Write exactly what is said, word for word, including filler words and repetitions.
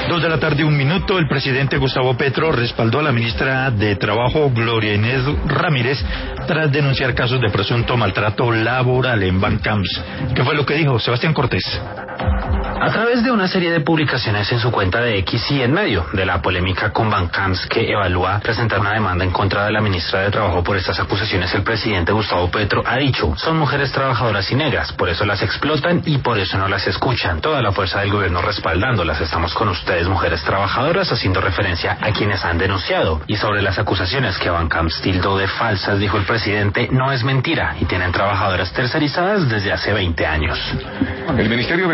Dos de la tarde, un minuto. El presidente Gustavo Petro respaldó a la ministra de Trabajo, Gloria Inés Ramírez, tras denunciar casos de presunto maltrato laboral en Bancamps. ¿Qué fue lo que dijo Sebastián Cortés? A través de una serie de publicaciones en su cuenta de X y en medio de la polémica con Bancamps, que evalúa presentar una demanda en contra de la ministra de Trabajo por estas acusaciones, el presidente Gustavo Petro ha dicho: son mujeres trabajadoras y negras, por eso las explotan y por eso no las escuchan. Toda la fuerza del gobierno respaldándolas. Estamos con ustedes, mujeres trabajadoras, haciendo referencia a quienes han denunciado. Y sobre las acusaciones que Bancamps tildó de falsas, dijo el presidente: no es mentira, y tienen trabajadoras tercerizadas desde hace veinte años. El Ministerio de